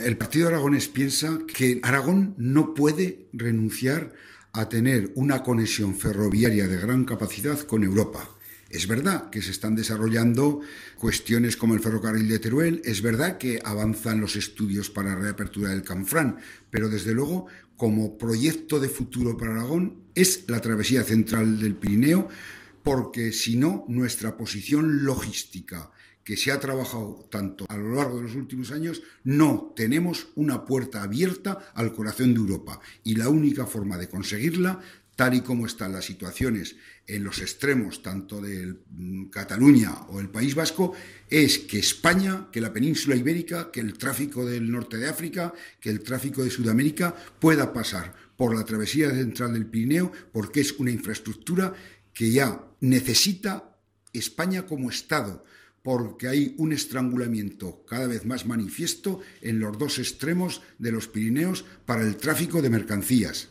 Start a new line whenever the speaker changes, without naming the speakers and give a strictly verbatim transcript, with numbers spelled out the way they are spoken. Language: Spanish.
El Partido Aragonés piensa que Aragón no puede renunciar a tener una conexión ferroviaria de gran capacidad con Europa. Es verdad que se están desarrollando cuestiones como el ferrocarril de Teruel, es verdad que avanzan los estudios para la reapertura del Canfranc, pero desde luego, como proyecto de futuro para Aragón, es la travesía central del Pirineo, porque si no, nuestra posición logística, que se ha trabajado tanto a lo largo de los últimos años, no tenemos una puerta abierta al corazón de Europa. Y la única forma de conseguirla, tal y como están las situaciones en los extremos, tanto de Cataluña o el País Vasco, es que España, que la península ibérica, que el tráfico del norte de África, que el tráfico de Sudamérica pueda pasar por la travesía central del Pirineo, porque es una infraestructura que ya necesita España como Estado, porque hay un estrangulamiento cada vez más manifiesto en los dos extremos de los Pirineos para el tráfico de mercancías.